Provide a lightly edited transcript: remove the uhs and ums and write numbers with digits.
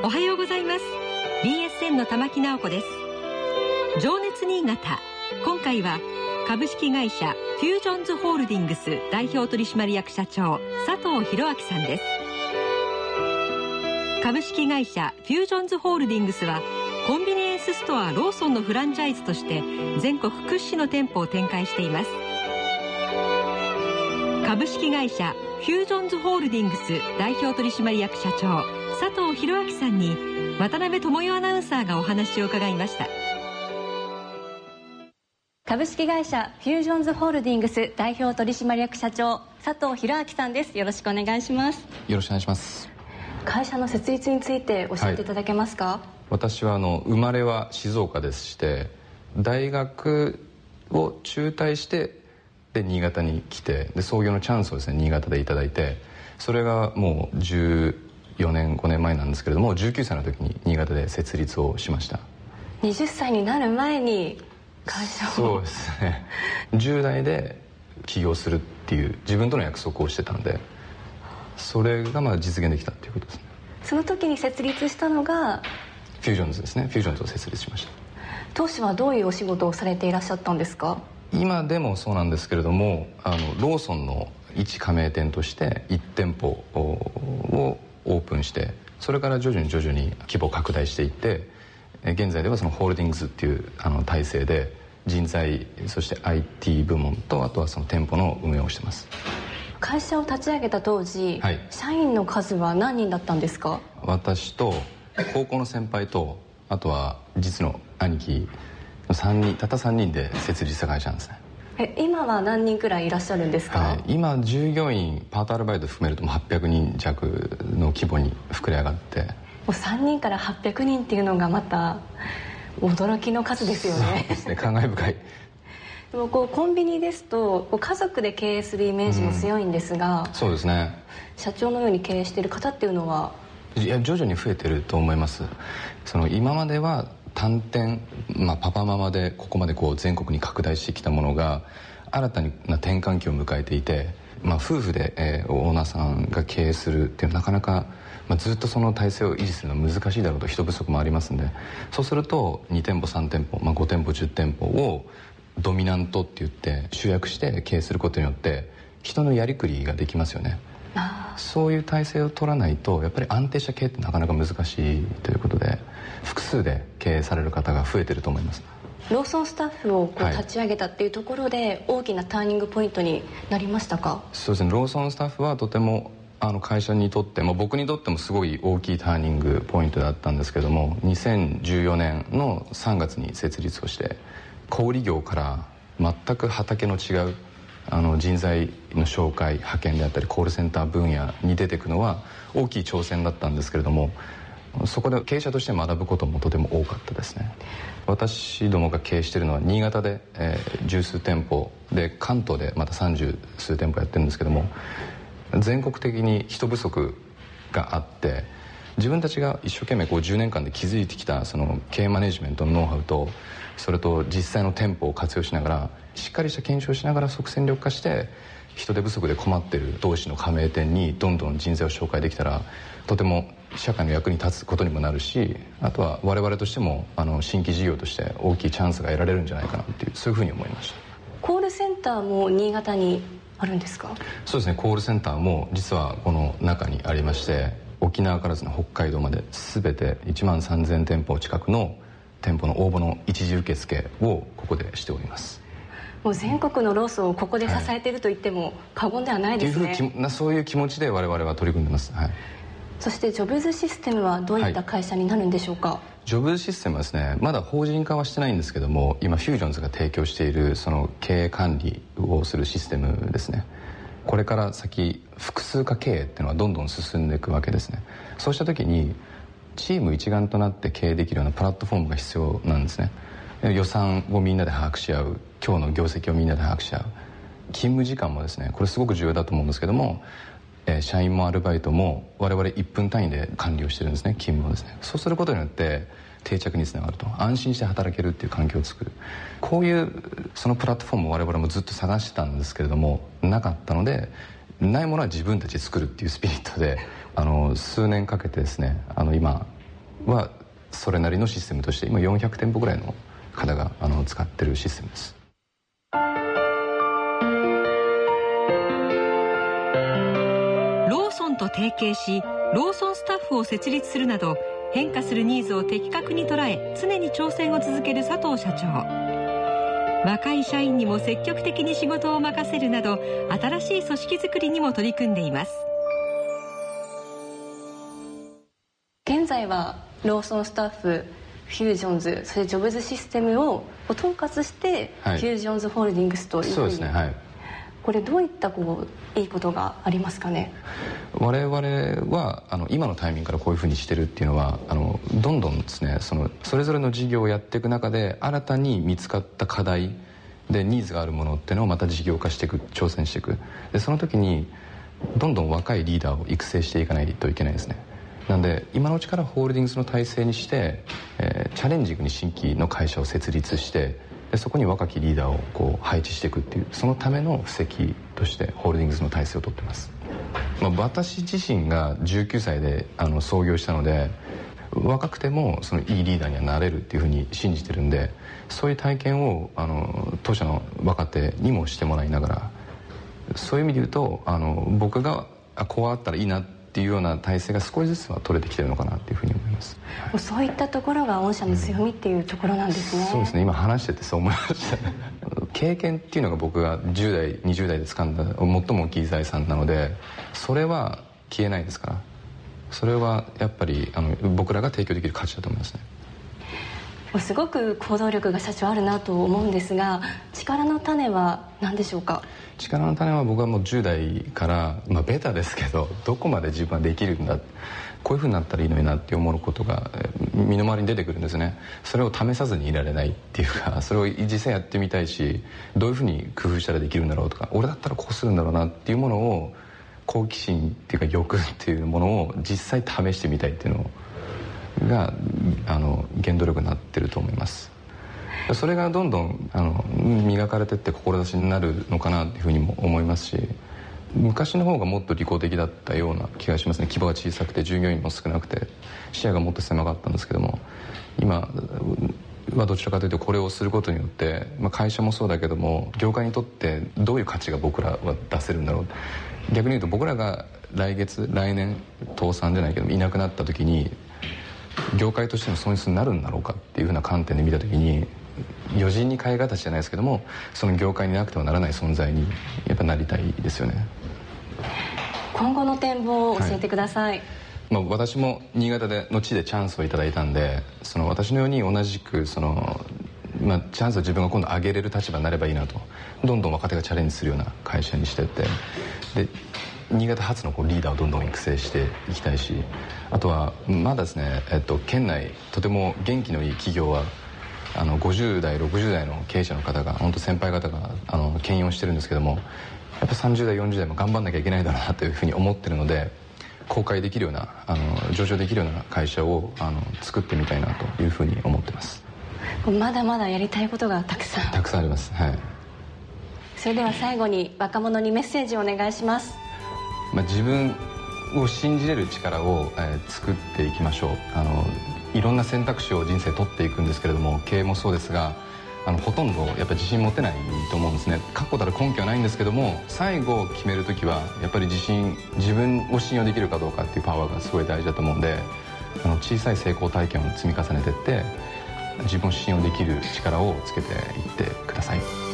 おはようございます。 BSN の玉木直子です。情熱新潟、今回は株式会社フュージョンズホールディングス代表取締役社長佐藤弘明さんです。株式会社フュージョンズホールディングスはコンビニエンスストアローソンのフランチャイズとして全国屈指の店舗を展開しています。株式会社フュージョンズホールディングス代表取締役社長佐藤弘明さんに渡辺智代アナウンサーがお話を伺いました。 株式会社フュージョンズホールディングス代表取締役社長佐藤弘明さんです。よろしくお願いします。 よろしくお願いします。 会社の設立について教えていただけますか？ 私は生まれは静岡でして大学を中退してで新潟に来てで創業のチャンスをですね新潟でいただいて、それがもう14年5年前なんですけれども、19歳の時に新潟で設立をしました。 20歳になる前に会社を。 そうですね、10代で起業するっていう自分との約束をしてたんで、それが実現できたっていうことですね。 その時に設立したのがフュージョンズですね。フュージョンズを設立しました。 当時はどういうお仕事をされていらっしゃったんですか？ 今でもそうなんですけれども、ローソンの一加盟店として1店舗をオープンして、それから徐々に規模を拡大していって、現在ではそのホールディングスっていう体制で人材、そして IT 部門と、あとはその店舗の運営をしてます。 会社を立ち上げた当時、社員の数は何人だったんですか？ 私と高校の先輩と、あとは実の兄貴の3人、たった3人で設立した会社なんですね。 今は何人くらいいらっしゃるんですか？ 今従業員パートアルバイト含めるともう800人弱の規模に膨れ上がって、もう3人から800人っていうのがまた驚きの数ですよね。 そうですね、感慨深い。 でもコンビニですと家族で経営するイメージも強いんですが、 そうですね、 社長のように経営している方っていうのは？ いや、徐々に増えてると思います。今までは単店、パパママでここまで全国に拡大してきたものが新たな転換期を迎えていて、夫婦で、オーナーさんが経営するっていうのはなかなか、ずっとその体制を維持するのは難しいだろうと、人不足もありますんで、そうすると2店舗3店舗、5店舗10店舗をドミナントって言って集約して経営することによって人のやりくりができますよね。そういう体制を取らないとやっぱり安定した経営ってなかなか難しいということで、複数で経営される方が増えてると思います。 ローソンスタッフを立ち上げたっていうところで大きなターニングポイントになりましたか？ そうですね、ローソンスタッフはとても会社にとっても僕にとってもすごい大きいターニングポイントだったんですけども、2014年の3月に設立をして、小売業から全く畑の違う人材の紹介派遣であったりコールセンター分野に出ていくのは大きい挑戦だったんですけれども、そこで経営者として学ぶこともとても多かったですね。私どもが経営しているのは新潟で、十数店舗で、関東でまた30数店舗やってるんですけども、全国的に人不足があって、自分たちが一生懸命10年間で築いてきたその経営マネジメントのノウハウと、それと実際の店舗を活用しながら、しっかりした検証しながら即戦力化して、人手不足で困っている同士の加盟店にどんどん人材を紹介できたら、とても社会の役に立つことにもなるし、あとは我々としても新規事業として大きいチャンスが得られるんじゃないかなっていう、そういうふうに思いました。 コールセンターも新潟にあるんですか？ そうですね、コールセンターも実はこの中にありまして、沖縄からですね、北海道まで全て1万3000店舗近くの店舗の応募の一時受付をここでしております。 もう全国のローソンをここで支えていると言っても過言ではないですね。 そういう気持ちで我々は取り組んでます。 そしてジョブズシステムはどういった会社になるんでしょうか？ ジョブズシステムはですね、まだ法人化はしてないんですけども、今フュージョンズが提供しているその経営管理をするシステムですね。これから先複数化経営っていうのはどんどん進んでいくわけですね。そうした時にチーム一丸となって経営できるようなプラットフォームが必要なんですね。予算をみんなで把握し合う、今日の業績をみんなで把握し合う、勤務時間もですね、これすごく重要だと思うんですけども、社員もアルバイトも我々1分単位で管理をしてるんですね、勤務をですね。そうすることによって定着につながると、安心して働けるっていう環境を作る、こういうそのプラットフォームを我々もずっと探してたんですけれどもなかったので、ないものは自分たちで作るっていうスピリットで数年かけてですね、今はそれなりのシステムとして今400店舗ぐらいの方が使ってるシステムです。 ローソンと提携しローソンスタッフを設立するなど変化するニーズを的確に捉え常に挑戦を続ける佐藤社長。若い社員にも積極的に仕事を任せるなど新しい組織づくりにも取り組んでいます。 現在はローソンスタッフ、フュージョンズ、それジョブズシステムを統括して、フュージョンズホールディングスというふうに。 そうですね、はい。 これどういったいいことがありますかね。 我々は今のタイミングからこういうふうにしてるっていうのはどんどんですねそれぞれの事業をやっていく中で新たに見つかった課題でニーズがあるものっていうのをまた事業化していく、挑戦していく。でその時にどんどん若いリーダーを育成していかないといけないですね。なんで今のうちからホールディングスの体制にして、チャレンジングに新規の会社を設立してでそこに若きリーダーを配置していくっていうそのための布石としてホールディングスの体制をとってます。私自身が19歳で創業したので若くてもいいリーダーにはなれるっていうふうに信じてるんでそういう体験を当社の若手にもしてもらいながらそういう意味で言うと僕がこうあったらいいなっていうような体制が少しずつは取れてきてるのかなっていうふうに思います。 そういったところが御社の強みっていうところなんですね。 そうですね、今話しててそう思いました経験っていうのが僕が10代20代で掴んだ最も大きい財産なのでそれは消えないですからそれはやっぱり僕らが提供できる価値だと思いますね。 すごく行動力が社長あるなと思うんですが力の種は何でしょうか。 力の種は僕はもう10代から、ベタですけどどこまで自分はできるんだこういうふうになったらいいのになって思うことが身の回りに出てくるんですね。それを試さずにいられないっていうかそれを実際やってみたいしどういうふうに工夫したらできるんだろうとか俺だったらこうするんだろうなっていうものを好奇心っていうか欲っていうものを実際試してみたいっていうのが原動力になってると思います。それがどんどん磨かれてって志になるのかなっていうふうにも思いますし昔の方がもっと利己的だったような気がしますね。規模が小さくて従業員も少なくて視野がもっと狭かったんですけども今はどちらかというとこれをすることによって、会社もそうだけども業界にとってどういう価値が僕らは出せるんだろう逆に言うと僕らが来年倒産じゃないけどいなくなった時に業界としての損失になるんだろうかっていうふうな観点で見た時に余人に代え形じゃないですけどもその業界になくてはならない存在にやっぱなりたいですよね。 今後の展望を教えてください。 私も新潟の地でチャンスをいただいたんで私のように同じくチャンスを自分が今度上げれる立場になればいいなとどんどん若手がチャレンジするような会社にしてってで新潟発のリーダーをどんどん育成していきたいしあとはまだですね、県内とても元気のいい企業は50代60代の経営者の方が本当先輩方が牽引をしてるんですけどもやっぱ30代40代も頑張んなきゃいけないだろうなというふうに思ってるので公開できるような上場できるような会社を作ってみたいなというふうに思ってます。 まだまだやりたいことがたくさんあります、はい。 それでは最後に若者にメッセージをお願いします。 自分を信じれる力を、作っていきましょう。いろんな選択肢を人生取っていくんですけれども経営もそうですがほとんどやっぱり自信持てないと思うんですね。確固たる根拠はないんですけども最後決める時はやっぱり自分を信用できるかどうかっていうパワーがすごい大事だと思うんで小さい成功体験を積み重ねていって自分を信用できる力をつけていってください。